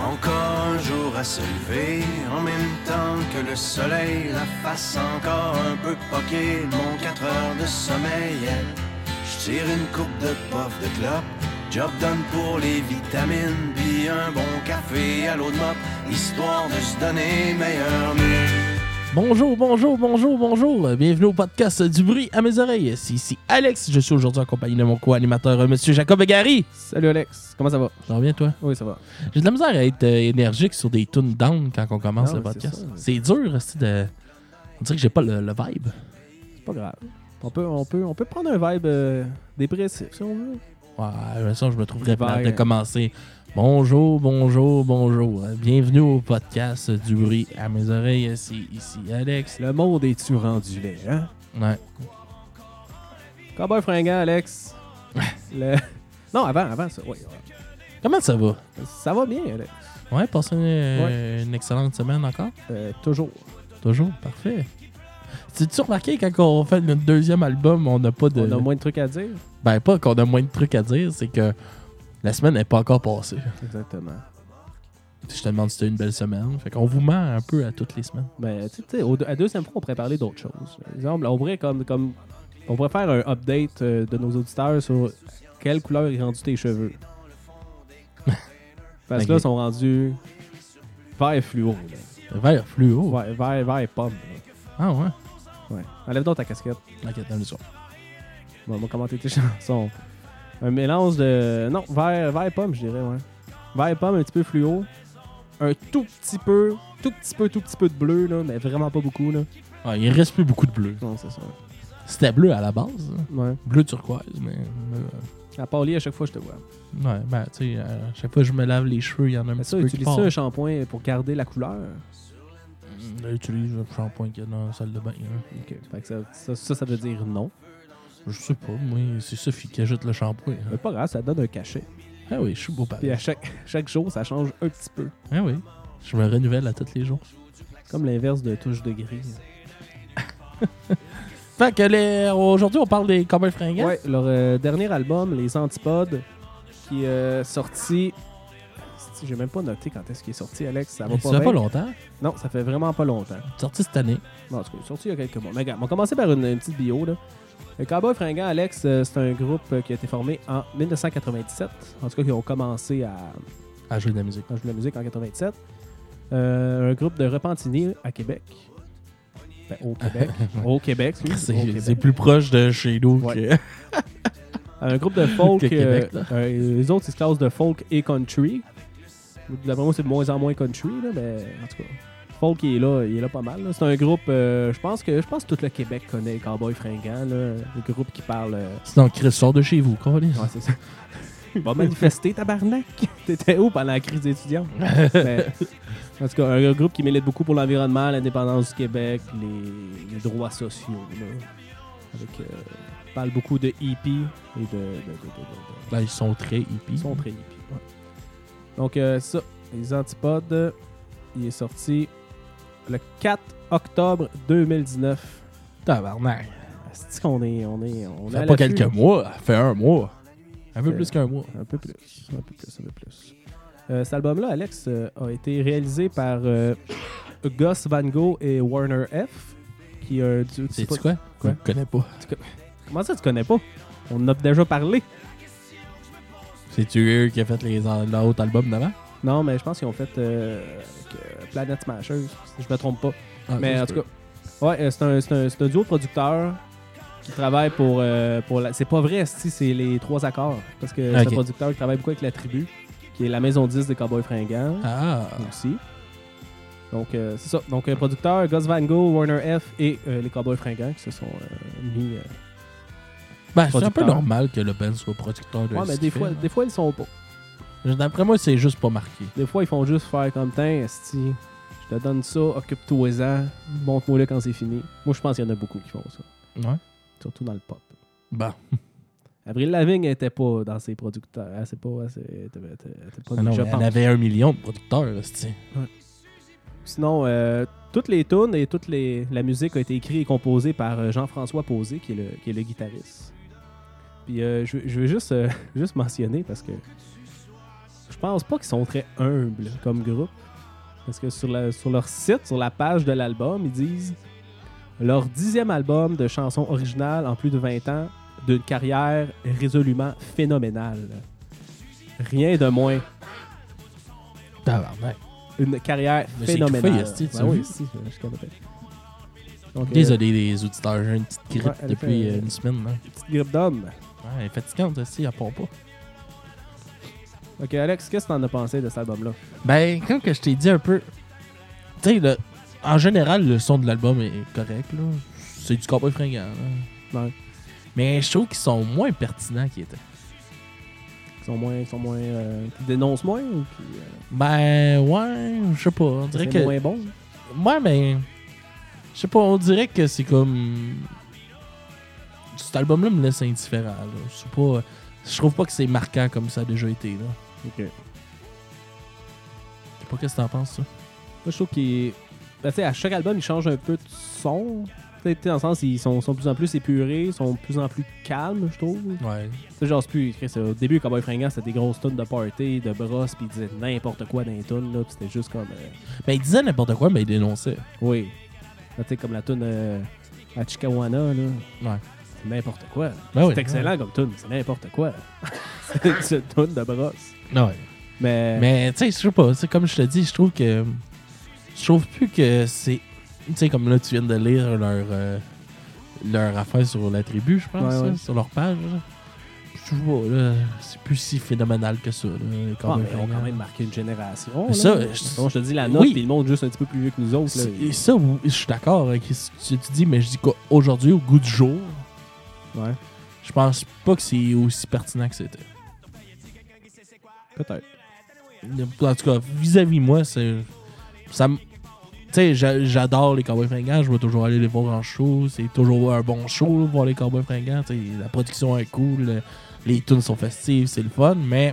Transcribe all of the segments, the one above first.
Encore un jour à se lever, en même temps que le soleil, la face encore un peu poquée, mon 4 heures de sommeil. Je tire une coupe de puff de clope, job done pour les vitamines, puis un bon café à l'eau de mop, histoire de se donner meilleur mieux. Bonjour. Bienvenue au podcast du bruit à mes oreilles. C'est ici Alex. Je suis aujourd'hui en compagnie de mon co-animateur, Monsieur Jacob Gary. Salut Alex, comment ça va? Ça va bien, toi? Oui, ça va. J'ai de la misère à être énergique sur des tunes down quand on commence Non, le podcast. c'est C'est dur, de... On dirait que j'ai pas le vibe. C'est pas grave. On peut prendre un vibe dépressif si on veut. Ouais, de toute façon, je me trouverais plate de Ouais. commencer. Bonjour. Bienvenue au podcast du bruit à mes oreilles. C'est ici Alex. Le monde est-tu rendu laid, hein? Ouais. Cowboy fringant, Alex. Non, avant ça. Oui. Comment ça va? Ça va bien, Alex. Ouais, passez une excellente semaine encore? Toujours. Toujours, parfait. Tu remarqué quand on fait notre deuxième album, on n'a pas de... On a moins de trucs à dire. Ben, pas qu'on a moins de trucs à dire, c'est que la semaine n'est pas encore passée. Exactement. Je te demande si c'était une belle semaine. Fait qu'on vous ment un peu à toutes les semaines. Ben, tu sais, à deuxième fois, on pourrait parler d'autres choses. Par exemple, on pourrait on pourrait faire un update de nos auditeurs sur quelle couleur est rendu tes cheveux. Parce que là, Ok. ils sont rendus vert fluo. Là. Vert fluo. Vert pomme. Là. Ah ouais? Ouais. Enlève donc ta casquette. Ok, dans le soir. Bon, on va commenter tes chansons. Un mélange de... Non, vert pomme, je dirais, ouais. Vert pomme, un petit peu fluo. Un tout petit peu de bleu, là, mais vraiment pas beaucoup, là. Ah, il reste plus beaucoup de bleu. Non, c'est ça. C'était bleu à la base. Hein. Ouais. Bleu turquoise, mais... À part à chaque fois, je te vois. ouais, ben, tu sais, à chaque fois que je me lave les cheveux, il y en a un Mais petit ça, peu qui utilise part. ça un shampoing pour garder la couleur. J'utilise le shampoing qu'il y a dans la salle de bain. Hein. Ok. Fait que ça veut dire non. Je sais pas, moi, c'est Sophie qui ajoute le shampoing. Hein. Mais pas grave, ça donne un cachet. Ah oui, je suis beau Puis pareil. à chaque jour, ça change un petit peu. Ah oui, je me renouvelle à tous les jours. Comme l'inverse de touche de gris. Fait que aujourd'hui, on parle des Cowboys fringants. Ouais, leur dernier album, Les Antipodes, qui est sorti... J'ai même pas noté quand est-ce qu'il est sorti, Alex. Ça va Mais pas ça fait bien. pas longtemps. Non, ça fait vraiment pas longtemps. Sorti cette année. Non, en tout cas, il est sorti il y a quelques mois. Mais regarde, on va commencer par une petite bio. Là. Le Cowboy fringant, Alex, c'est un groupe qui a été formé en 1997. En tout cas, qui ont commencé à À jouer de la musique. jouer de la musique en 97. Un groupe de Repentigny à Québec. Ben, au Québec. Au Québec, oui. Au C'est Québec. plus proche de chez nous Ouais. que... Un groupe de folk. Que Québec, là. Les autres, ils se classent de folk et country. D'après moi, c'est de moins en moins country, là, mais en tout cas. Folk, il est là pas mal. Là. C'est un groupe, je pense que tout le Québec connaît les Cowboys fringants. Là. Le groupe qui parle. C'est donc Chris, sort de chez vous, Colin. Ouais, c'est ça. Il va manifester, tabarnak. T'étais où pendant la crise d'étudiants? Mais, en tout cas, un groupe qui milite beaucoup pour l'environnement, l'indépendance du Québec, les droits sociaux. Là. Avec, parle beaucoup de hippie et de Ben, ils sont très hippies. Ils sont très hippies. Ouais. Donc, ça, Les Antipodes, il est sorti le 4 octobre 2019. Tabarnak. C'est qu'on est. On Ça est à fait pas l'affût, quelques là. mois. Ça fait un mois. Un peu Fait- plus qu'un mois. Un peu plus. Cet album-là, Alex, a été réalisé par Gus Van Gogh et Warner F. Qui a du. C'est-tu quoi? Quoi? Je connais pas. Comment ça, tu connais pas? On en a déjà parlé. C'est-tu eux qui a fait l'autre album d'avant? Non, mais je pense qu'ils ont fait Planet Smashers, si je me trompe pas. Ah, Mais ça en se tout peut. cas, ouais, c'est un duo de producteurs qui travaille pour la... C'est pas vrai, c'est les 3 accords. Parce que c'est un Ok. producteur qui travaille beaucoup avec la tribu, qui est la maison 10 des Cowboys fringants Ah. aussi. Donc, c'est ça. Donc, un producteur, Gus Van Gogh, Warner F et les Cowboys fringants qui se sont mis... Ben, c'est un peu producteur. normal que le band soit producteur de Ouais, ce mais qu'il fait, là. des fois, ils sont pas. D'après moi, c'est juste pas marqué. Des fois, ils font juste faire comme tain, esti, je te donne ça, occupe-toi-en, montre-moi-le quand c'est fini. Moi, je pense qu'il y en a beaucoup qui font ça. Ouais. Surtout dans le pop. Bon. Avril Lavigne n'était pas dans ses producteurs. Elle était pas Ah non, je elle pense. avait 1 million de producteurs, c'est. Sinon, toutes les tunes et la musique a été écrite et composée par Jean-François Posé, qui est le guitariste. Puis je veux juste mentionner parce que je pense pas qu'ils sont très humbles comme groupe. Parce que sur leur site, sur la page de l'album, ils disent leur 10e album de chansons originales en plus de 20 ans, d'une carrière résolument phénoménale. Rien de moins. Tabarnak. Une carrière Mais c'est phénoménale. étouffé, esti, tu Ben oui, vois. si, je connais. Donc, Désolé les auditeurs, j'ai une petite grippe ouais, elle depuis fait- une semaine. Là. petite grippe d'homme. Ouais, elle est fatigante aussi, elle part pas. Ok, Alex, qu'est-ce que t'en as pensé de cet album-là? Ben, comme que je t'ai dit un peu, tu sais, en général, le son de l'album est correct, là. C'est du cowboy fringant, là. Ouais. Mais je trouve qu'ils sont moins pertinents qu'ils étaient. Ils sont moins qui dénoncent moins ou qui Ben, ouais, je sais pas. On dirait c'est que. moins bon? Ouais, mais. Je sais pas, on dirait que c'est comme. Cet album-là me laisse indifférent, là. Je sais pas. Je trouve pas que c'est marquant comme ça a déjà été, là. Ok. Je sais pas qu'est-ce que t'en penses, ça. Moi, je trouve qu'il. Ben, tu sais, à chaque album, il change un peu de son. Tu sais, dans le sens, ils sont de plus en plus épurés, sont de plus en plus calmes, je trouve. Ouais. C'est genre, c'est plus. Au début, Cowboy Fringant, c'était des grosses tunes de party, de brosse, puis ils disaient n'importe quoi dans les tunes, là, puis c'était juste comme. Ben, il disait n'importe quoi, mais il dénonçait. Oui. Là, tu sais, comme la tune à Chicawana, là. Ouais. C'est n'importe quoi. Ben oui, c'est excellent comme tune, c'est n'importe quoi. c'est une tune de brosse. Ouais. Mais tu sais, je sais pas, c'est comme je te dis, je trouve plus que c'est, tu sais, comme là tu viens de lire leur affaire sur la tribu, je pense, Ouais. là, sur leur page. Là. Je trouve pas, là, c'est plus si phénoménal que ça. Là, les Ah, Cowboys mais ils ont Fringants. quand même marqué une génération. Mais là. ça, Bon, je te dis la note, oui. puis le monde juste un petit peu plus vieux que nous autres. Là. Et ça, oui, je suis d'accord avec ce que tu dis, mais je dis qu'aujourd'hui, au goût du jour, Ouais, je pense pas que c'est aussi pertinent que c'était. peut-être. En tout cas, vis-à-vis moi, ça me. Tu sais, j'adore les Cowboys Fringants, je vais toujours aller les voir en show, c'est toujours un bon show, là, voir les Cowboys Fringants, tu sais, la production est cool, les tunes sont festives, c'est le fun, mais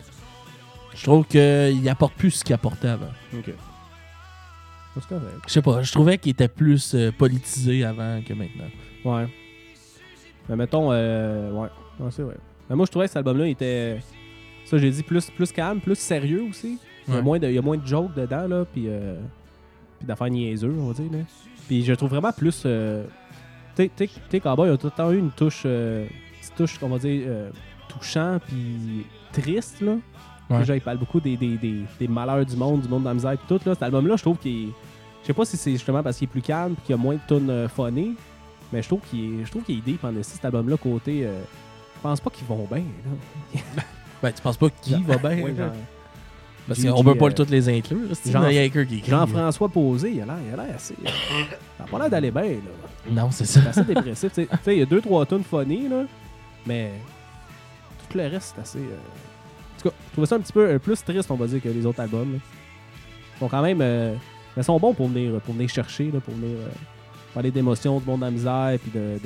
je trouve qu'ils apportent plus ce qu'ils apportaient avant. Ok. C'est correct. Je sais pas, je trouvais qu'ils étaient plus politisés avant que maintenant. Ouais. Mais mettons, ouais, c'est vrai. Mais moi, je trouvais que cet album-là était. Ça, j'ai dit plus calme, plus sérieux aussi. Il y a Ouais. moins de jokes dedans, là, puis d'affaires niaiseux, on va dire. Là. Puis je le trouve vraiment plus. T'es Cowboy a tout le temps eu une touche. Petite touche, on va dire, touchant, puis triste, là. Ouais. Déjà, il parle beaucoup des malheurs du monde de la misère, puis tout, là. Cet album-là, je trouve qu'il est. Je sais pas si c'est justement parce qu'il est plus calme, puis qu'il y a moins de tunes funny, mais je trouve qu'il est deep en cet album-là, côté. Je pense pas qu'ils vont bien, là. Ben, tu penses pas qui va bien? Ouais, là? genre, Parce Gigi, qu'on peut pas toutes les inclure. C'est Jean- il y a quelqu'un qui écrit. Jean-François Posé, il a l'air assez. Ça a pas l'air d'aller bien, là. Non, c'est ça. C'est assez dépressif. Tu sais, il y a 2-3 tunes funny, là, mais tout le reste, c'est assez. En tout cas, je trouvais ça un petit peu plus triste, on va dire, que les autres albums. Là. Ils sont quand même. Mais ils sont bons pour venir chercher, là, pour venir parler d'émotions, du monde de la misère, puis de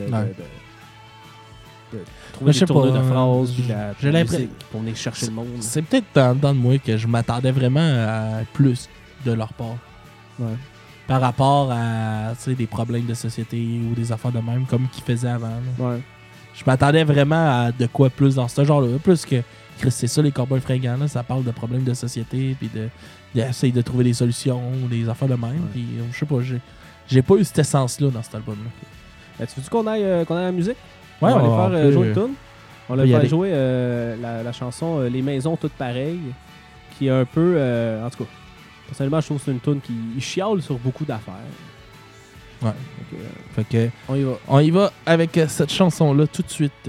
trouver Mais je des sais tournures pas, de phrases, puis j'ai de la l'impression- musique pour venir chercher le monde. C'est peut-être dans de moi que je m'attendais vraiment à plus de leur part. Ouais. Par rapport à tu sais, des problèmes de société ou des affaires de même comme qu'ils faisaient avant. là. Ouais. Je m'attendais vraiment à de quoi plus dans ce genre-là. Plus que Chris, c'est ça les Cowboys Fringants, là, ça parle de problèmes de société puis d'essayer de trouver des solutions ou des affaires de même. Puis je sais pas, j'ai pas eu cette essence-là dans cet album-là. Ben, tu veux qu'on aille à la musique? Ouais, on va on aller faire peut- jouer une tune. On va peut y faire aller. jouer la chanson Les maisons toutes pareilles, qui est un peu. En tout cas, personnellement, je trouve que c'est une tune qui chiale sur beaucoup d'affaires. Ouais. Donc, Fait que on y va. on y va avec cette chanson-là tout de suite.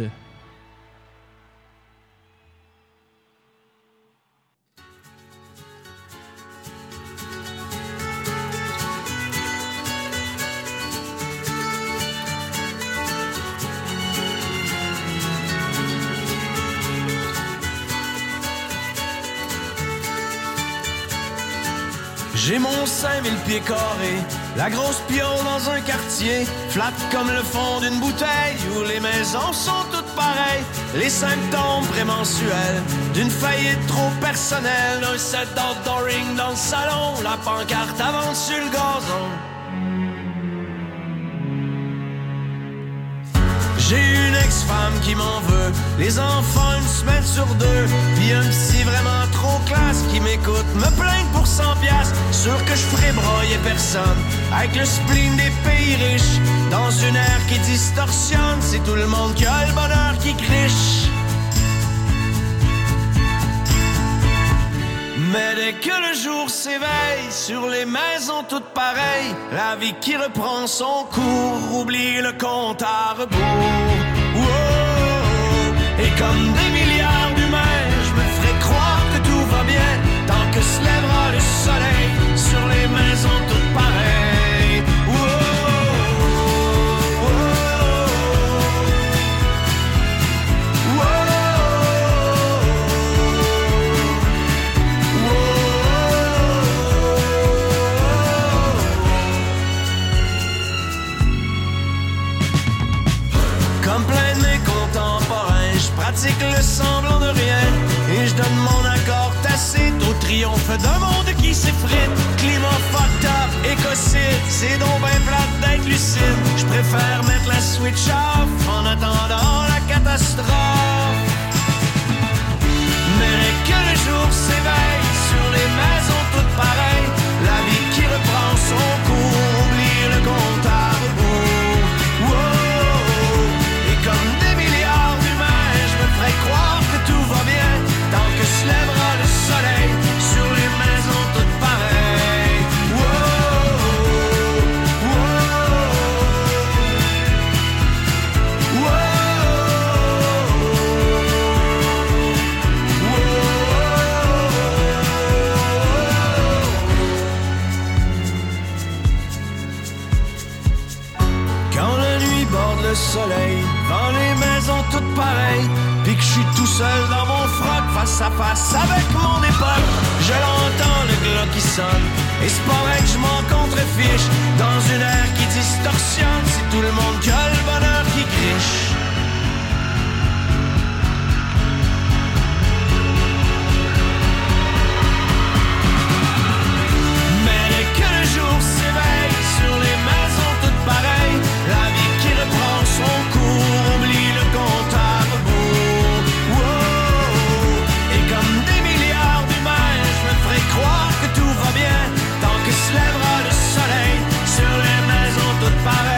J'ai mon 5000 pieds carrés, la grosse piole dans un quartier, flat comme le fond d'une bouteille, où les maisons sont toutes pareilles. Les symptômes prémensuels d'une faillite trop personnelle, un set d'outdooring dans le salon, la pancarte à vendre sur le gazon. J'ai une grosse femme qui m'en veut, les enfants une semaine sur deux, puis un psy vraiment trop classe qui m'écoute, me plaindre pour 100 piastres, sûr que je ferai broyer personne, avec le spleen des pays riches, dans une ère qui distorsionne, c'est tout le monde qui a le bonheur qui criche. Mais dès que le jour s'éveille, sur les maisons toutes pareilles, la vie qui reprend son cours, oublie le compte à rebours. Wow. Et comme des milliards d'humains, je me ferai croire que tout va bien, tant que se lèvera le soleil, sur les maisons toutes pareilles. Wow. Comme plein de mes contemporains, je pratique le semblant de rien et je donne mon accord tacite au triomphe d'un monde qui s'effrite. Climat fucked up, écocide, c'est donc ben plate d'être lucide. Je préfère mettre la switch off en attendant la catastrophe. Mais dès que le jour s'éveille, sur les maisons toutes pareilles, la vie qui reprend son cours, oublie le compte à rebours. Wow. Comme des milliards d'humains, je me ferai croire que tout va bien, tant que se lèvera le soleil, sur les maisons toutes pareilles. Wow, wow, wow, wow. Quand la nuit borde le soleil, dans les maisons toutes pareilles, pis que je suis tout seul dans mon froc, face à face avec mon époque, je l'entends le glas qui sonne, et c'est pas vrai que je m'en contrefiche, dans une ère qui distorsionne, c'est tout le monde qui a le bonheur qui criche. Mais dès que le jour s'éveille, sur les maisons toutes pareilles, la vie qui reprend son cours, oublie le compte à rebours. Wow. Et comme des milliards d'humains, je me ferai croire que tout va bien, tant que se lèvera le soleil, sur les maisons toutes pareilles.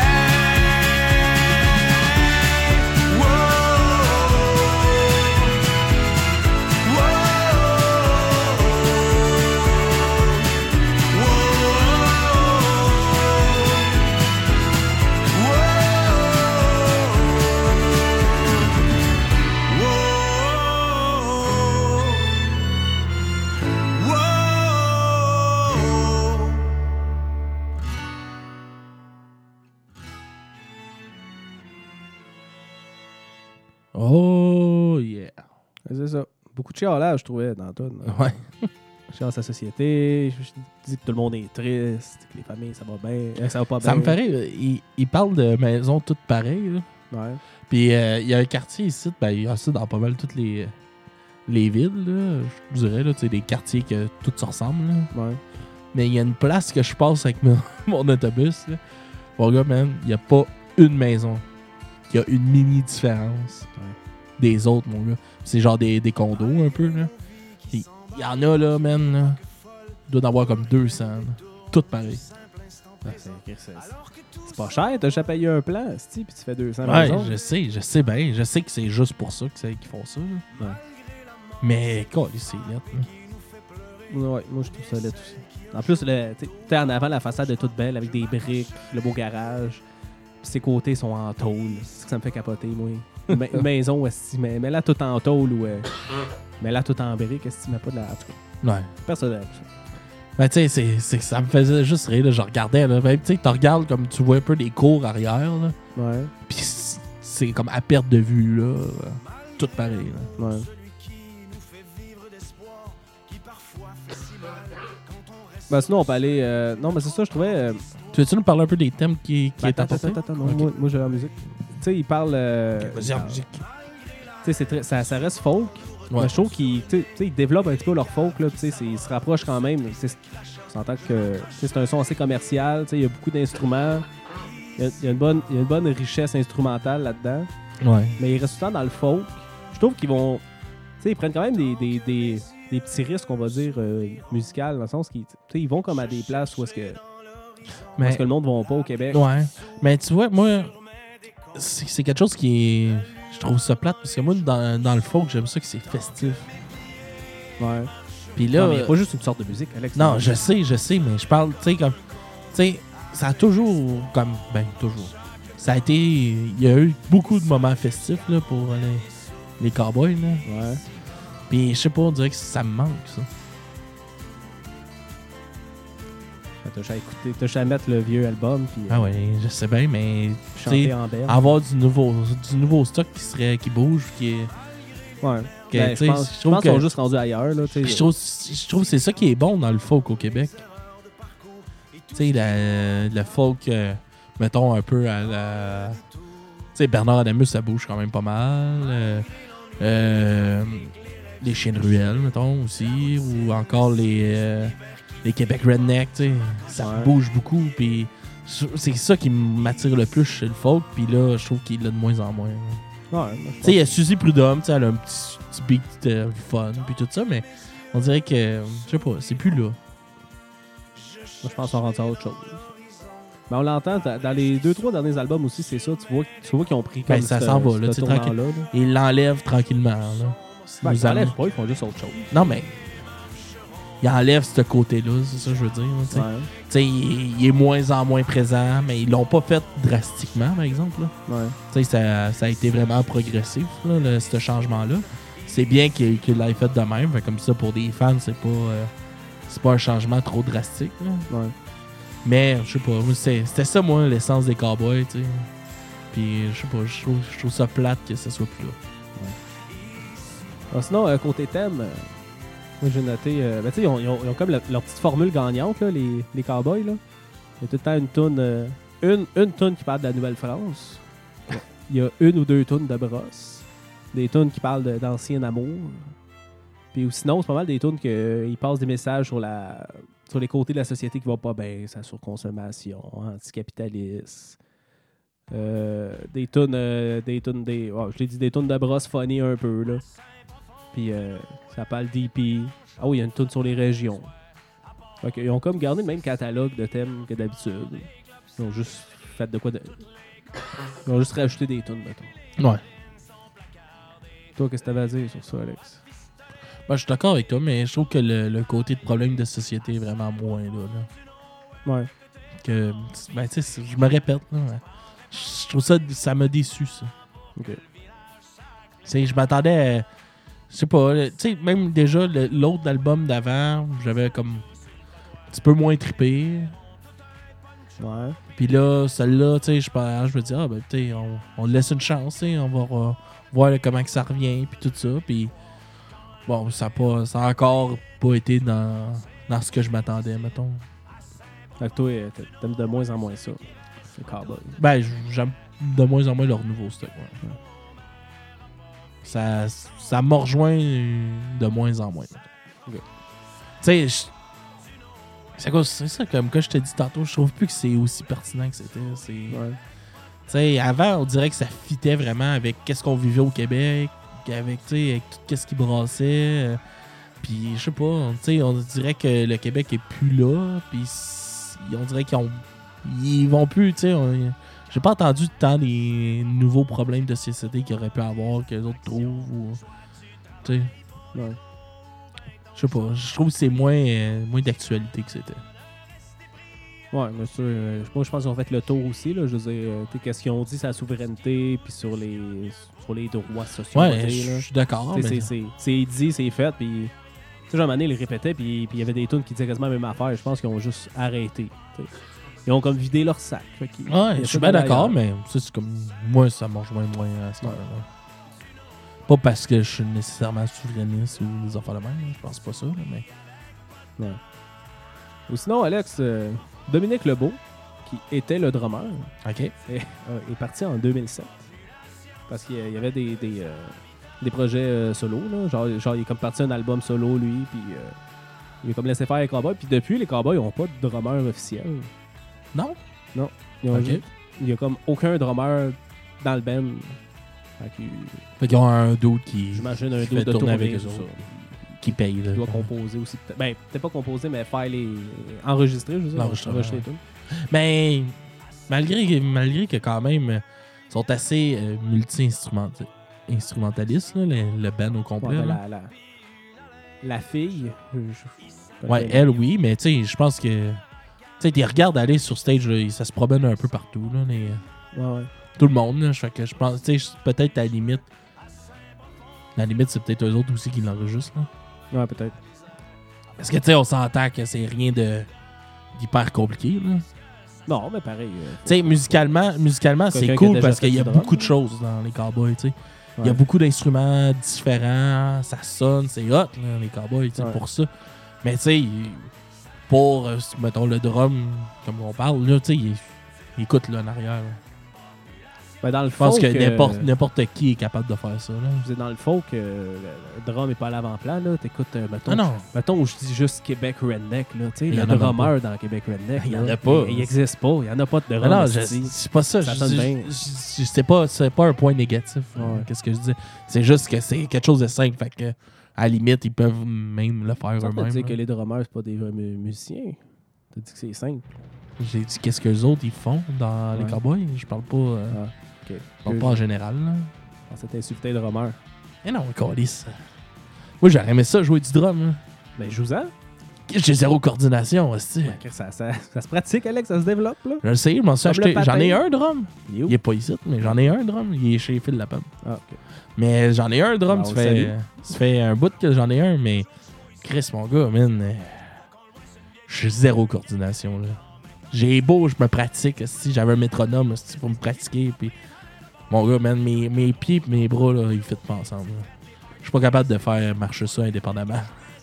Oh, yeah. C'est ça. Beaucoup de chialage, je trouvais, dans tout. Ouais. Chialage à la société, je dis que tout le monde est triste, que les familles, ça va bien, ça va pas bien. Ça me fait rire. Il parle de maisons toutes pareilles. Là. Ouais. Puis il y a un quartier ici, ben, il y a ça dans pas mal toutes les villes, là, je dirais, là, des quartiers que tout se ressemble. Là. Ouais. Mais il y a une place que je passe avec mon autobus. Là. Mon gars, man, il n'y a pas une maison qui a une mini différence des autres, mon gars. C'est genre des condos un peu. Là. Il y en a, là, man. Là. Il doit en avoir comme 200. Là. Toutes pareilles. C'est pas cher, t'as déjà payé un plan, puis tu fais 200 Ouais, maisons. je sais bien. Je sais que c'est juste pour ça qu'ils font ça. Là. Ouais. Mais, quoi, c'est net. Ouais, moi je trouve ça laid aussi. En plus, t'es en avant, la façade est toute belle avec des briques, le beau garage. Puis ses côtés sont en tôle. C'est ce que ça me fait capoter, moi. Une maison, mais là tout en tôle ou. Mais là tout en briques, est-ce que tu mets pas de la. En tout cas, Ouais. personnel. Ben, tu sais, ça me faisait juste rire. Là. Je regardais. Là. Ben, tu sais, tu regardes comme tu vois un peu les cours arrière. Là. Ouais. Puis c'est comme à perte de vue. Là. Tout pareil. Là. Ouais. Ben, sinon, on peut aller. Non, mais c'est ça, je trouvais. Tu veux-tu nous parler un peu des thèmes qui est apporté? Attends, non, Okay. moi j'ai la musique. Tu sais, il parle. Vas-y, en musique. Tu sais, ça reste folk. Ouais. Mais je trouve qu'ils développent un petit peu leur folk. Là, ils se rapprochent quand même. On s'entend que c'est un son assez commercial. Il y a beaucoup d'instruments. Il y a une bonne richesse instrumentale là-dedans. Ouais. mais ils restent tout le temps dans le folk. Je trouve qu'ils vont... Tu sais, ils prennent quand même des petits risques, on va dire, musicaux, dans le sens qu'ils ils vont comme à des places où est-ce que le monde ne va pas au Québec. Ouais. Mais tu vois, moi, c'est quelque chose qui est... Je trouve ça plate, parce que moi, dans le folk, j'aime ça que c'est festif. Ouais. Puis là... Non, mais il n'y a pas juste une sorte de musique, Alex. Non, je sais, mais je parle, tu sais, comme... Tu sais, ça a toujours, comme... Ben, toujours. Ça a été... Il y a eu beaucoup de moments festifs, là, pour les cowboys, là. Ouais. Puis, je sais pas, on dirait que ça me manque, ça. T'as juste à écouter, t'as juste à mettre le vieux album, puis Ah ouais, je sais bien, mais... tu sais, chanter en berne. avoir du nouveau stock qui bouge, qui est... Ouais. que, Ben, tu je sais, pense je trouve qu'ils que- sont juste rendus ailleurs, là, tu Puis sais. je trouve que c'est ça qui est bon dans le folk au Québec. Tu sais, le folk, mettons un peu à la... Tu sais, Bernard Adamus, ça bouge quand même pas mal. Les Chiens de Ruelle, mettons, aussi. Ou encore les Québec Redneck, tu sais. Ça Ouais. bouge beaucoup. Puis c'est ça qui m'attire le plus chez le folk. Puis là, je trouve qu'il l'a de moins en moins. Ouais, Tu sais, il y a Suzy Prudhomme, tu sais, elle a un petit beat fun, puis tout ça, mais on dirait que, je sais pas, c'est plus là. moi, je pense qu'on rentre à autre chose. Mais on l'entend, dans les 2-3 derniers albums aussi, c'est ça. Tu vois qu'ils ont pris comme Ben, ça s'en va, là, ce tu sais, tranquille. tournant-là, là. Et ils l'enlèvent tranquillement, là. Ben, Nous ils enlèvent allons- pas, ils font juste autre chose. Non, mais ils enlèvent ce côté-là, c'est ça que je veux dire. là, tu sais. Ouais. Tu sais, il est moins en moins présent, mais ils l'ont pas fait drastiquement, par exemple. Là. Ouais. Tu sais, ça a été vraiment progressif, là, ce changement-là. C'est bien qu'il l'ait fait de même. Fait comme ça, pour des fans, c'est pas un changement trop drastique. Là. Ouais. Mais, je sais pas, moi, c'était ça, moi, l'essence des cowboys, tu sais. Puis, je sais pas, je trouve ça plate que ça soit plus là. Ah, sinon, côté thème, moi j'ai noté, ben, tu sais, ils ont comme leur petite formule gagnante, là, les cowboys. Là. Il y a tout le temps une toune, une toune qui parle de la Nouvelle-France. Il y a une ou deux tounes de brosse. Des tounes qui parlent d'ancien amour. Puis ou sinon, c'est pas mal des tounes qu'ils passent des messages sur les côtés de la société qui vont pas bien, sa surconsommation, anticapitaliste. Des tounes, je l'ai dit, des tounes de brosse funny un peu, là. Puis ça parle d'EP. Ah oui, il y a une toune sur les régions. Fait qu'ils ont comme gardé le même catalogue de thèmes que d'habitude. Ils ont juste fait de quoi de... Ils ont juste rajouté des tounes, mettons. Ouais. Toi, qu'est-ce que t'avais à dire sur ça, Alex? Ben, je suis d'accord avec toi, mais je trouve que le côté de problème de société est vraiment moins là. Ouais. Que, ben, tu sais, je me répète, là. Je trouve ça m'a déçu, ça. OK. Tu sais, je m'attendais à... Je sais pas, tu sais, même déjà, l'autre album d'avant, j'avais comme un petit peu moins trippé. Ouais. Puis là, celle-là, tu sais, je me dis, ah, ben, tu sais, on laisse une chance, tu sais, on va voir là, comment que ça revient, puis tout ça. Puis, bon, ça a encore pas été dans ce que je m'attendais, mettons. Fait que toi, t'aimes de moins en moins ça, le cowboy. Ben, j'aime de moins en moins leur nouveau stock. Ouais. Ça m'a rejoint de moins en moins. Ok. Tu sais, c'est ça, comme que je te dis tantôt, je trouve plus que c'est aussi pertinent que c'était. Ouais. Tu sais, avant, on dirait que ça fitait vraiment avec qu'est-ce qu'on vivait au Québec, avec tout ce qui brassait. Puis, je sais pas, tu sais, on dirait que le Québec est plus là. Puis, on dirait ils vont plus, tu sais. J'ai pas entendu tant des nouveaux problèmes de société qu'ils auraient pu avoir, que les autres trouvent. Ou, tu sais, Ouais. je sais pas, je trouve que c'est moins d'actualité que c'était. Ouais, mais ça, moi, je pense qu'ils ont fait le tour aussi, là. Je veux dire, qu'est-ce qu'ils ont dit sur la souveraineté, puis sur les droits sociaux. on va Ouais, dire, là. je suis d'accord. Tu sais, Mais... c'est dit, c'est fait, puis... Tu sais, Jean Mané les répétait, puis il y avait des tunes qui disaient quasiment la même affaire. Je pense qu'ils ont juste arrêté. T'sais. Ils ont comme vidé leur sac. Ouais, je suis bien d'accord, mais ça, c'est comme. Moi, ça me rejoint moins à ce moment-là. Pas parce que je suis nécessairement souverainiste ou des affaires de même, je pense pas ça, mais. Ouais. Ou sinon, Alex, Dominique Lebeau, qui était le drummer, OK. est parti en 2007. Parce qu'il y avait des projets solo. Là. Genre, il est comme parti un album solo, lui, puis il a comme laissé faire les Cowboys. Puis depuis, les Cowboys n'ont pas de drummer officiel. Non? Ils ont OK. juste- il y a comme aucun drummer dans le band Fait qu'ils ont un dude qui J'imagine un fait dos de tourner tournée avec eux tout ça. autres. Qui paye. Là. Il doit composer aussi. Ben, peut-être pas composer, mais faire les... Enregistrer, je veux dire. L'enregistrement, Enregistrer ouais. tout. Mais malgré que quand même sont assez multi-instrumentalistes, là, le band au complet. Ouais, là. la fille... Ouais, elle, oui, mais tu sais, je pense que... Tu sais, ils regardent aller sur stage, là, ça se promène un peu partout, là, Ouais. tout le monde, là, fait que je pense, tu sais, peut-être à la limite, c'est peut-être eux autres aussi qui l'enregistrent, là. Ouais, peut-être. Parce que, tu sais, on s'entend que c'est rien d'hyper compliqué, là. Non, mais pareil. Tu sais, musicalement c'est Quelqu'un qui a cool déjà parce fait qu'il y a du drum, beaucoup de choses dans les Cowboys, tu sais. Il y a Ouais. beaucoup d'instruments différents, ça sonne, c'est hot, là, les Cowboys, tu sais, Ouais. pour ça. Mais tu sais, pour, mettons, le drum, comme on parle, là, tu sais, il écoute là en arrière. Là. Ben, dans le Je pense folk, que n'importe qui est capable de faire ça. Là. je veux dire, dans le folk, le drum est pas à l'avant-plan, là. T'écoutes, mettons... Ah non, Mettons où je dis juste Québec Redneck, là. Tu sais, Il y le en a même drummer dans Québec Redneck. Il y là, en a pas. Il n'existe pas. Il n'y en a pas de ah drum. non, esti. c'est pas ça. Ça sonne bien. C'est pas un point négatif. Ouais. Qu'est-ce que je dis? C'est juste que c'est quelque chose de simple. Fait que, à la limite, ils peuvent même le faire Ça veut eux-mêmes. dire là. que les drummers, c'est pas des vrais musiciens. T'as dit que c'est simple. J'ai dit qu'est-ce que les autres ils font dans les Ouais. Cowboys. Je parle pas, Ok. je parle pas en général. Là. Je pensais t'insulter les drummers. Eh non, câlisse. Moi, j'aurais aimé ça jouer du drum. Là. Ben, joue-en. J'ai zéro coordination, aussi. Ben, ça se pratique, Alex. Ça se développe, là. Je le sais, je m'en suis Comme le acheté. J'en ai patin. un drum. Il est où? Il est pas ici, mais j'en ai un drum. Il est chez Phil Lapin. Ah, OK. Mais j'en ai un drum. Ben, on ça le salue. fait un bout que j'en ai un, mais Chris, mon gars, man, j'ai zéro coordination. Là. J'ai beau, je me pratique. Si j'avais un métronome si pour me pratiquer, puis mon gars, man, mes pieds et mes bras, là, ils fit pas ensemble. Là. Je suis pas capable de faire marcher ça indépendamment.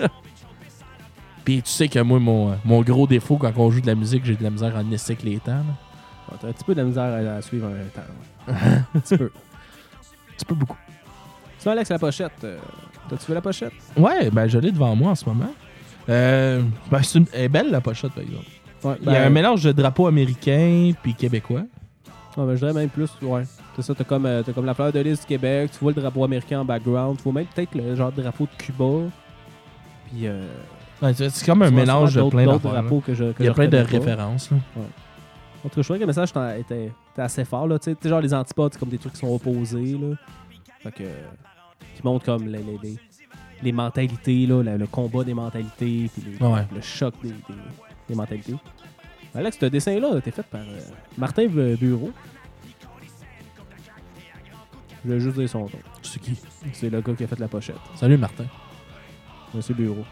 Puis tu sais que moi, mon gros défaut quand on joue de la musique, j'ai de la misère à laisser avec les temps. Là. Bon, t'as un petit peu de la misère à suivre un temps. Ouais. Un petit peu. Un petit peu beaucoup. Sinon, Alex, la pochette. T'as-tu vu la pochette? Ouais, ben je l'ai devant moi en ce moment. Ben, elle est belle la pochette, par exemple. Ouais, Il y a un mélange de drapeaux américains puis québécois. Ouais, ben, je dirais même plus, ouais. C'est ça, t'as comme la fleur de lys du Québec, tu vois le drapeau américain en background, tu vois même peut-être le genre de drapeau de Cuba. Puis, Ouais, c'est comme un tu vois mélange de sûrement plein d'autres d'affaires. là. drapeaux que je Il y a plein de reconnais pas. références. Là. En tout cas, je trouvais que le message était assez fort, là. Tu sais, genre les antipodes, c'est comme des trucs qui sont opposés, là. Fait que... qui montrent comme les mentalités, là, le combat des mentalités, puis Ouais. le choc des mentalités. Alex, ce dessin-là a été fait par Martin Bureau. Je vais juste dire son nom. C'est qui? C'est le gars qui a fait la pochette. Salut Martin. Monsieur Bureau.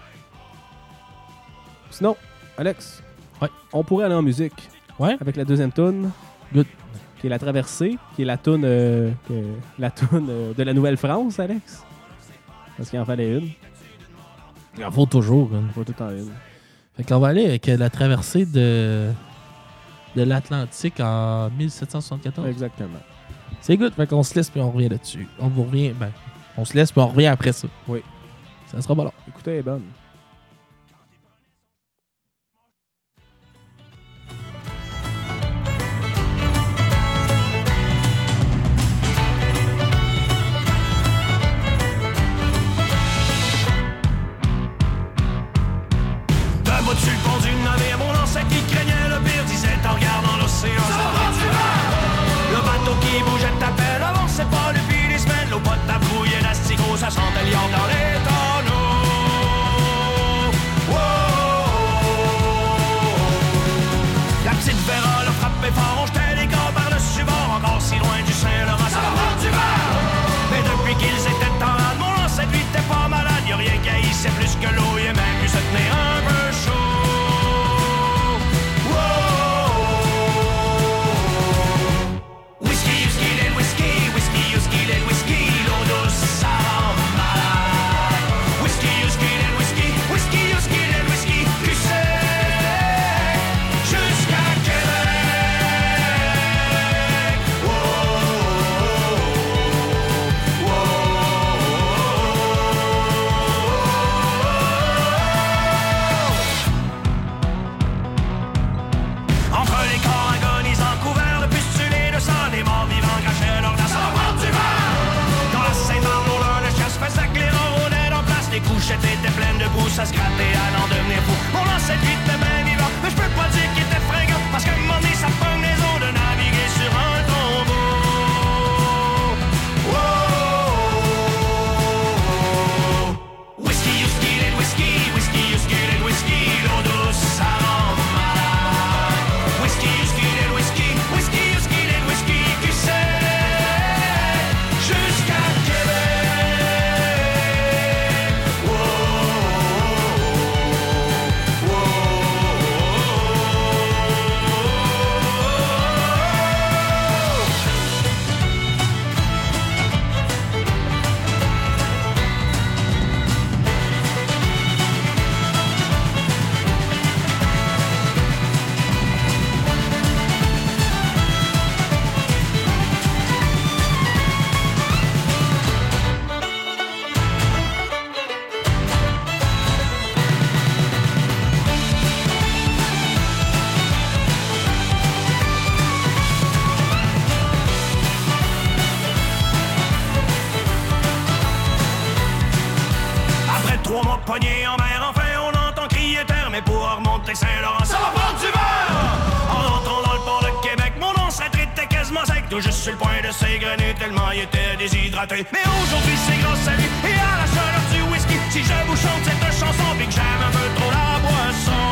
Sinon, Alex, Ouais. on pourrait aller en musique Ouais? avec la deuxième toune. Good. Qui est La Traversée, qui est la toune de la Nouvelle-France, Alex. Parce qu'il en fallait une. Il en faut toujours. Hein. Pas tout en une. Fait qu'on va aller avec la traversée de l'Atlantique en 1774. Exactement. C'est good. Fait qu'on se laisse puis on revient là-dessus. On se laisse puis on revient après ça. Oui. Ça sera pas long. Écoutez, elle est bonne. Debout sur le pont du navire, mon ancêtre qui craignait le pire disait en regardant l'océan. Ça va prendre du vent! Le bateau qui bougeait à peine avançait pas depuis des semaines. L'eau pas tabouillait d'asticots, ça sentait lion dans les tonneaux. Wow! La petite Vera l'a frappé fort, on jetait les gars par-dessus bord, encore si loin du Saint-Laurent. Ça va prendre du vent! Mais depuis qu'ils étaient en rade, mon ancêtre lui était pas malade. Y'a rien qui haïssait plus que l'eau, il a même pu se tenir un peu chaud. Whisky, whisky, les whisky, whisky, whisky, les whisky, l'eau douce, ça rend malade. Saint-Laurent, ça va prendre du vent! En entrant dans le port de Québec, mon ancêtre était quasiment sec, tout juste sur le point de s'égrener tellement il était déshydraté. Mais aujourd'hui, c'est grâce à lui et à la chaleur du whisky, si je vous chante cette chanson puis que j'aime un peu trop la boisson.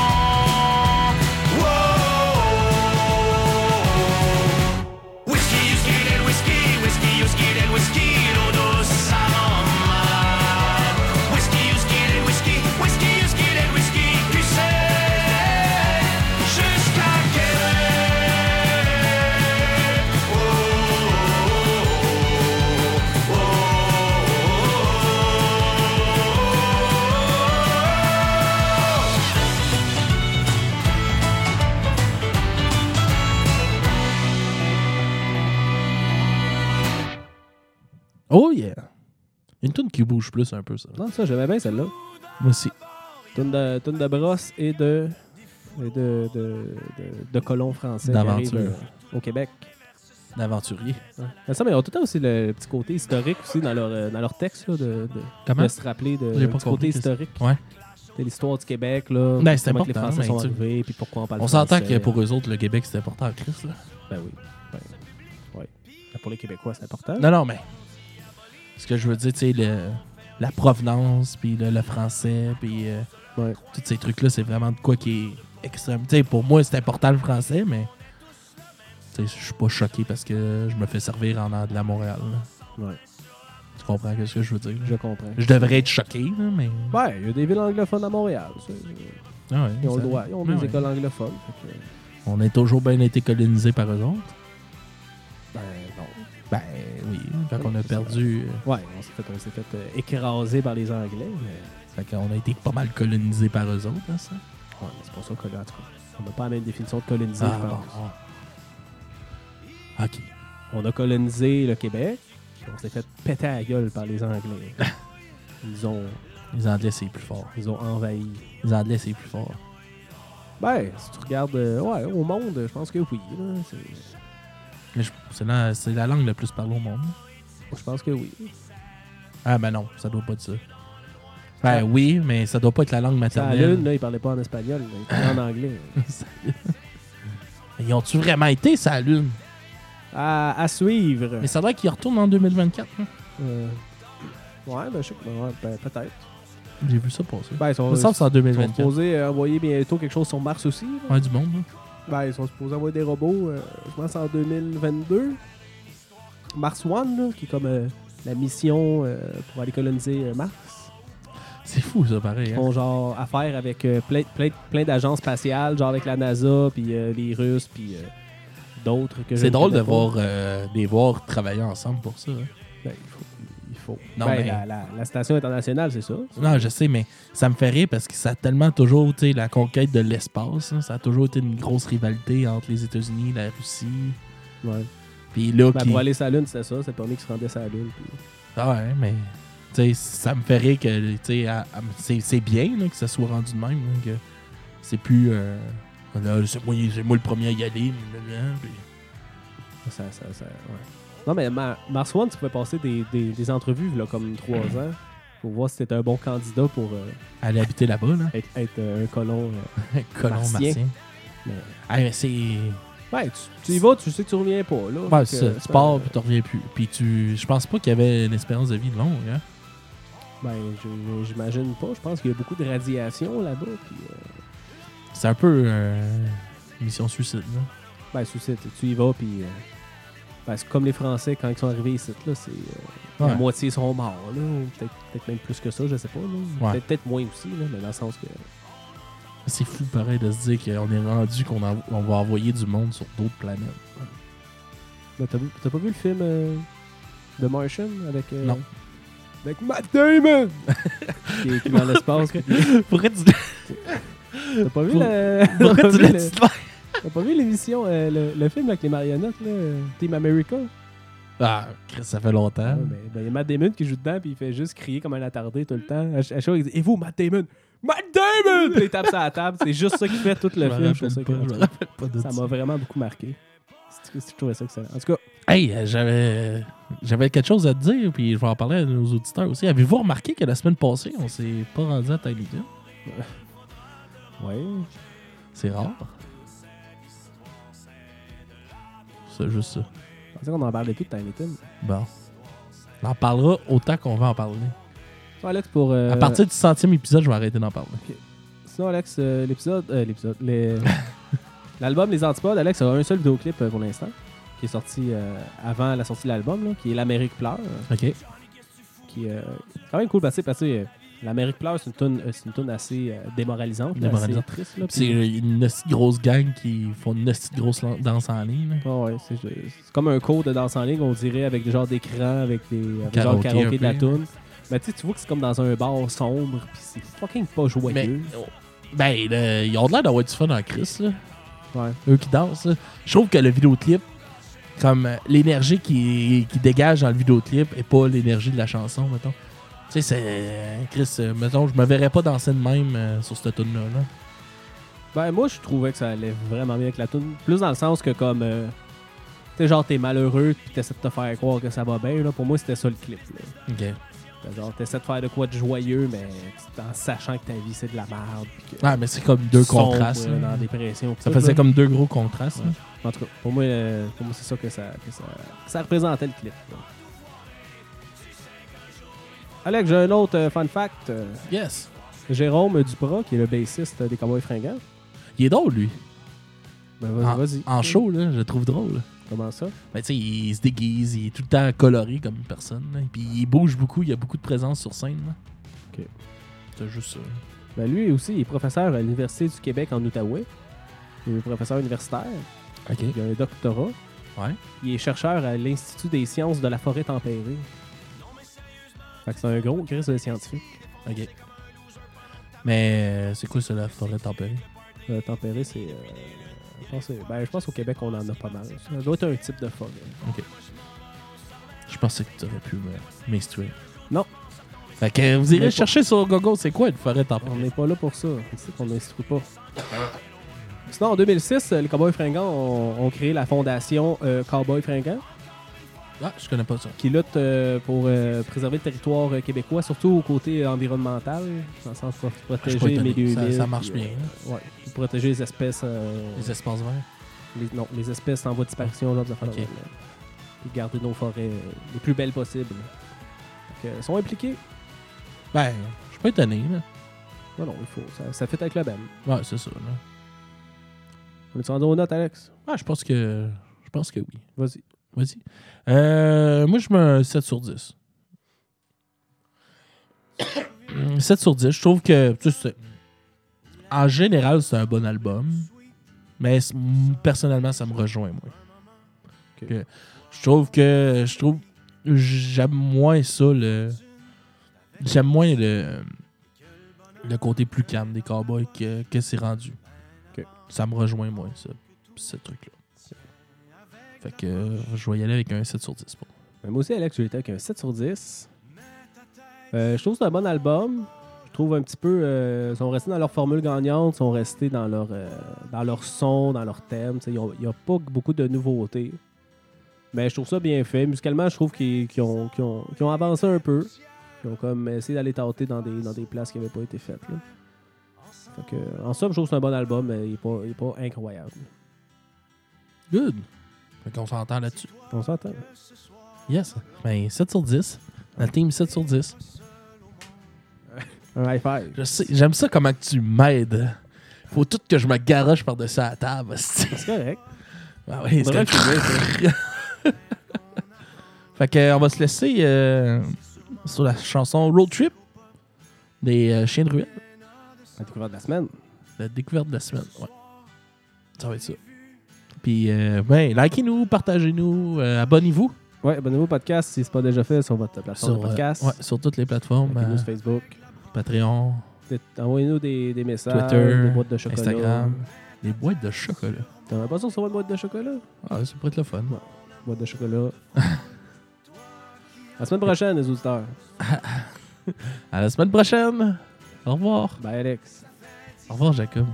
Whisky, whisky, del whisky, whisky, whisky, del whisky, l'eau douce, ça rend malade. Whisky, whisky, del whisky, whisky, whisky, del whisky, tu sais, jusqu'à Québec. Oh, oh, oh, Oh yeah! Une toune qui bouge plus un peu, ça. Non, ça, j'aimais bien celle-là. Moi aussi. Toune de brosse et de colons français qui D'aventure. arrivent au Québec. D'aventurier. Ouais. Mais ça, mais ils ont tout le temps aussi le petit côté historique aussi dans leur texte, là, Comment? de se rappeler J'ai du pas côté compris, historique. Ouais. C'est l'histoire du Québec, là. Ben, c'est comment que les important, Français mais sont tu- arrivés, puis pourquoi on parle On français. s'entend que pour eux autres, le Québec, c'est important en Christ, là. Ben oui. Ouais. Ben, pour les Québécois, c'est important. Non, mais... Ce que je veux dire, tu sais, la provenance, puis le français, puis Ouais. tous ces trucs-là, c'est vraiment de quoi qui est extrême. Tu sais, pour moi, c'est important le français, mais... Tu sais, je suis pas choqué parce que je me fais servir en anglais à Montréal, là. Ouais. Tu comprends ce que je veux dire? Je comprends. Je devrais être choqué, là, mais... Ouais, il y a des villes anglophones à Montréal. Ah ouais, Ils ont ça- le droit. Ils ont ben des ouais. écoles anglophones. Fait que, On a toujours bien été colonisés par eux autres. ben non. Ben oui, quand on a perdu... Ouais, on s'est fait écraser par les Anglais. Mais... Fait qu'on a été pas mal colonisés par eux autres, hein, ça. Ouais, mais c'est pour ça que là, en tout cas, on n'a pas la même définition de coloniser, Ah, je bon, pense. bon. OK. On a colonisé le Québec, puis on s'est fait péter à la gueule par les Anglais. Ils ont Les Anglais, c'est plus fort. envahi. Les Anglais, c'est plus fort. Ben, si tu regardes ouais, au monde, je pense que oui. Là, Mais c'est la langue la plus parlée au monde. je pense que oui. Ah, ben non, ça doit pas être ça. Ben oui, mais ça doit pas être la langue Ça, à maternelle. Lune, là, ils parlaient pas en espagnol, là, ils parlaient en anglais. Ils ont-tu vraiment été, ça, la Lune? À suivre. Mais ça doit qu'ils retournent en 2024. Hein? Ouais, ben je sais que ouais, peut-être. J'ai vu ça passer. Ben, ils sont, Ça me semble que c'est en ils sont 2024. supposés envoyer bientôt quelque chose sur Mars aussi. Là. Ouais, du monde, là. Ben, ils sont supposés envoyer des robots, je pense, en 2022. Mars One, là, qui est comme la mission pour aller coloniser Mars. C'est fou, ça, pareil. Ils Hein? font genre affaire avec plein d'agences spatiales, genre avec la NASA, puis les Russes, puis d'autres que je C'est ne drôle de connais pas. voir les voir travailler ensemble pour ça. Hein? Ben, il faut. Non, Ben, mais- la station internationale, c'est ça. Non, je sais, mais ça me fait rire parce que ça a tellement toujours, tu sais, la conquête de l'espace, hein, ça a toujours été une grosse rivalité entre les États-Unis et la Russie. Ouais. Puis là, Ben, pour aller sur la Lune, c'était ça. C'est le premier qui se rendait sur la Lune. Puis... Ah ouais, mais tu sais, ça me fait rire que, tu sais, c'est bien là, que ça soit rendu de même, là, que c'est plus, là, c'est moi le premier à y aller, blablabla, puis- Ouais. Non, mais Mars One, tu pouvais passer des entrevues là, comme 3 ans pour voir si t'étais un bon candidat pour aller habiter là-bas, là. être un colon. Colon Martien. martien. Mais... Ah, mais c'est... Ouais, tu y vas, tu sais que tu reviens pas. Là, Ouais, Fait c'est que ça. Tu pars, puis tu reviens plus. Puis je pense pas qu'il y avait une espérance de vie longue, hein. Ben, j'imagine pas. Je pense qu'il y a beaucoup de radiation là-bas. Puis, C'est un peu mission suicide, là. ben, suicide, tu y vas, puis... ben, c'est comme les Français, quand ils sont arrivés ici, là, c'est... La Ouais. moitié sont morts, là. Ou peut-être même plus que ça, je sais pas. Là. Ouais. Peut-être moins aussi, là, mais dans le sens que... C'est fou, pareil, de se dire qu'on est rendu qu'on va envoyer du monde sur d'autres planètes. Ben, t'as pas vu le film The Martian avec... Non. Avec Matt Damon! qui est dans l'espace. puis- Pourquoi tu T'as pas vu Pour- le... pourquoi t'as tu pas l'as vu dit le- de même? T'as pas vu l'émission, le film avec les marionnettes, là, Team America? Ah, Chris, ça fait longtemps. Ouais, ben, il y a Matt Damon qui joue dedans, puis il fait juste crier comme un attardé tout le temps. À chaque fois, il dit « Et vous, Matt Damon? Matt Damon! » Puis il tape sur la table. C'est juste ça qu'il fait tout le Je film. me Je trouve ça rappelle pas, je me que- rappelle pas de Ça ça. m'a vraiment beaucoup marqué. Je trouvais ça excellent. En tout cas, Hey, j'avais quelque chose à te dire, puis je vais en parler à nos auditeurs aussi. Avez-vous remarqué que la semaine passée, on s'est pas rendu à Tiny Town? Ouais. C'est rare. C'est juste ça. Je pensais qu'on en parlait plus de Tiny Tim. Bon. On en parlera autant qu'on va en parler. Sinon, Alex, pour... À partir du 100e épisode, je vais arrêter d'en parler. Sinon, Alex, l'album Les Antipodes, Alex a un seul vidéoclip pour l'instant, qui est sorti avant la sortie de l'album, là, qui est L'Amérique pleure. OK. Qui est quand même cool parce que L'Amérique pleure, c'est une toune assez démoralisante. Assez triste. Là, C'est une grosse gang qui font une grosse danse en ligne. Ouais, c'est comme un cours de danse en ligne, on dirait, avec des genres d'écran, avec des Karaoké genre karaoké de la peu. toune. Mais tu vois que c'est comme dans un bar sombre, puis c'est fucking pas joyeux. Ils ont l'air d'avoir du fun en Chris, là. Ouais. Eux qui dansent. Là. Je trouve que le vidéoclip, comme l'énergie qui dégage dans le vidéoclip et pas l'énergie de la chanson, mettons. Tu sais, c'est... Chris, mettons, je me verrais pas danser de même sur cette tune-là. Là. Ben, moi, je trouvais que ça allait vraiment bien avec la tune. Plus dans le sens que, comme, tu sais, genre, t'es malheureux puis t'essaies de te faire croire que ça va bien. Là. Pour moi, c'était ça le clip. Là. OK. Genre, t'essaies de faire de quoi de joyeux, mais en sachant que ta vie, c'est de la merde. Ah, mais c'est comme deux sombre, contrastes. dans la Là. dépression. Ça faisait comme deux gros contrastes. Ouais. En tout cas, pour moi c'est ça que ça représentait le clip. Là. Alex, j'ai un autre fun fact. Yes. Jérôme Duprat, qui est le bassiste des Cowboys Fringants. Il est drôle, lui. Ben, vas-y. En show, là, je le trouve drôle. Comment ça? Ben, tu sais, il se déguise, il est tout le temps coloré comme une personne. Là. Puis il bouge beaucoup, il y a beaucoup de présence sur scène. Là. OK. C'est juste ça. Ben, lui aussi, il est professeur à l'Université du Québec en Outaouais. Il est professeur universitaire. OK. Il a un doctorat. Ouais. Il est chercheur à l'Institut des sciences de la forêt tempérée. Fait que c'est un gros crise de scientifique. OK. Mais c'est quoi ça, la forêt tempérée? Tempérée, c'est... je pense qu'au Québec, on en a pas mal. Ça doit être un type de forêt. OK. Je pensais que tu aurais pu m'instruire. Non. Fait que vous irez Mais chercher sur Google, c'est quoi une forêt On tempérée? n'est pas là pour ça. C'est qu'on n'instruit pas. Sinon, en 2006, les Cowboys Fringants ont créé la fondation Cowboys Fringants, Ah, je connais pas ça. qui lutte pour préserver le territoire québécois, surtout au côté environnemental, dans le sens de Je suis pas protéger les étonné. milieux humides. Ça marche puis, bien. Ouais, puis protéger les espèces... Les espaces verts. les espèces en voie de disparition, genre de affaires Ok. de même, là. Puis garder nos forêts les plus belles possibles. Donc, ils sont impliqués. Ben, je suis pas étonné. Là. Non, il faut. Ça fait avec le band. Ouais, c'est ça. Là. On est rendu aux notes, Alex? Ah, je pense que oui. Vas-y. Vas-y. Moi, je mets un 7 sur 10. 7 sur 10. Je trouve que, tu sais, en général, c'est un bon album. Mais personnellement, ça me rejoint, moi. Ok. Que je trouve j'aime moins ça, j'aime moins le côté plus calme des Cowboys que c'est rendu. Ok. Ça me rejoint moins, ce truc-là. Fait que je vais y aller avec un 7 sur 10. Ben, moi aussi, Alex, j'ai été avec un 7 sur 10. Je trouve que c'est un bon album. Je trouve un petit peu... ils sont restés dans leur formule gagnante, ils sont restés dans leur son, dans leur thème. Il n'y a pas beaucoup de nouveautés. Mais je trouve ça bien fait. Musicalement, je trouve qu'ils ont avancé un peu. Ils ont comme essayé d'aller tâter dans des places qui n'avaient pas été faites. Là. Fait que, en somme, je trouve que c'est un bon album, mais il n'est pas incroyable. Good. Fait qu'on s'entend là-dessus. On s'entend. Yes. Ben, 7 sur 10. La team 7 sur 10. Un high five. Je sais, j'aime ça comment tu m'aides. Faut tout que je me garoche par-dessus la table. C'est correct. Ah oui, Faudrait c'est que tu dises, Fait que on va se laisser sur la chanson Road Trip des Chiens de Ruelle. La découverte de la semaine. La découverte de la semaine. Ouais. Ça va être ça. Puis, ben, likez-nous, partagez-nous, abonnez-vous. Ouais, abonnez-vous au podcast si ce n'est pas déjà fait sur votre plateforme de podcast. Ouais, sur toutes les plateformes. Likez-nous sur Facebook. Patreon, Envoyez-nous des messages, Twitter, des boîtes de chocolat. Instagram. Des boîtes de chocolat. T'en as pas ça sur votre boîte de chocolat? Ah, ça pourrait être le fun. Ouais. Boîte de chocolat. À la semaine prochaine, les auditeurs. À la semaine prochaine. Au revoir. Bye, Alex. Au revoir, Jacob.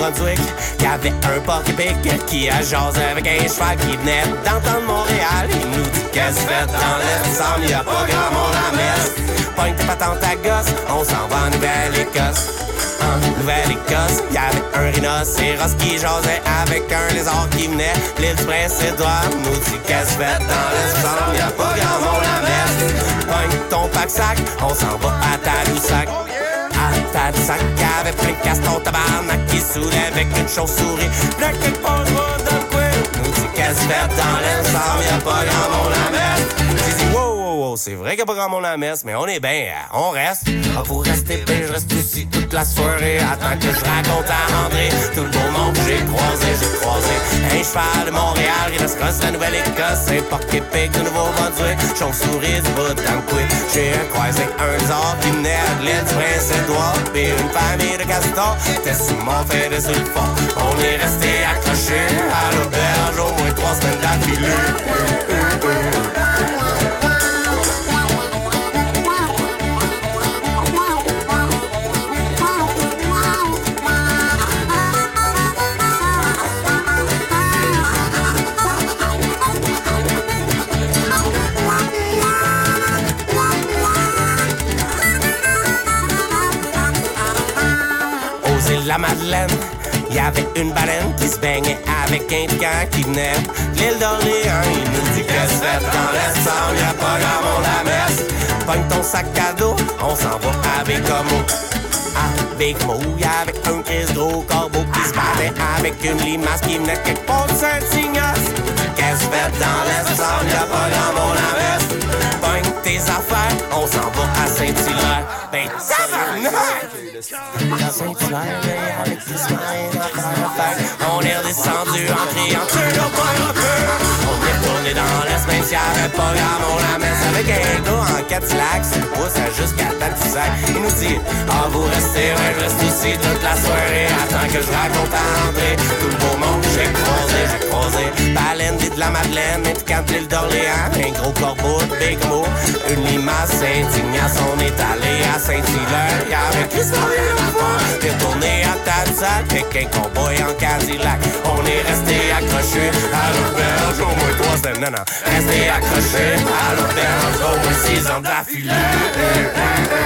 Nouveau-Brunswick. Y'avait un porc-épic qui a jasé avec un cheval qui venait d'entendre Montréal. Il nous dit qu'est-ce que fait dans l'Est, il semble y'a pas grand monde à messe. Pogne tes patentes à gosse, on s'en va en Nouvelle-Écosse. En Nouvelle-Écosse, y'avait un rhinocéros qui jasait avec un lézard qui venait l'île du Prince-Édouard. Nous dit qu'est-ce que fait dans l'Est, il semble y'a pas grand monde à messe. Pogne ton pack-sac, on s'en va à Tadoussac. À Tadoussac, y'avait plein de castors tabarnak qui saoulaient avec une chauve-souris. Plein quelque part dans le coin. Nous dit qu'est-ce que fait dans l'Est, il semble y'a pas grand monde à messe. J'ai dit wow, c'est vrai qu'il y a pas grand monde à la messe, mais on est bien, on reste. Ah, pour rester bien, je reste ici toute la soirée. Attends que je raconte à André tout le beau monde que j'ai croisé. Un cheval de Montréal, rhinocéros de la Nouvelle-Écosse, un porc-épic de Nouveau-Brunswick, chauve-souris du bout d'Amqui. J'ai croisé un lézard qui venait de l'île du Prince-Édouard, pis une famille de castors était sous mon fait de sur le fond. On est resté accrochés à l'auberge au moins 3 semaines d'affilée. La Madeleine, y'avait une baleine qui se baignait avec un piquant qui venait de l'île d'Orléans. Il nous dit qu'est-ce que fait dans l'Est, y'a pas grand monde à messe. Pogne ton sac à dos, on s'en va à Bécomo. À Bécomo, y'avait un Chris gros corbeau qui se battait avec une limace qui venait quelque part de Saint-Ignace. Qu'est-ce que fait dans l'Est, y'a pas grand monde à messe. Pogne tes affaires, on s'en va à Saint-Hilaire. Ben, tabarnak! À Saint-Hilaire, avec des semaines à faire. On est redescendu en criant tu n'as pas rappeur. On est retourné dans l'Est, même s'il y avait pas grand monde à messe. Avec un gars en Cadillac, c'est le pouce jusqu'à Tadoussac. Il nous dit, ah vous restez, ouais, je reste ici toute la soirée. Attends que je raconte à André tout le beau monde que j'ai croisé. Baleine de la Madeleine, un piquant de l'île d'Orléans, un gros corbeau de Bécomo, une limace Saint-Ignace. On est allé à Saint-Hilaire, y'avait plus rien à voir. T'es tourné à Tadoussac, avec un cowboy en Cadillac. On est resté accrochés à l'auberge au moins 3 semaines, non, resté accrochés à l'auberge au moins 6 ans d'affilée.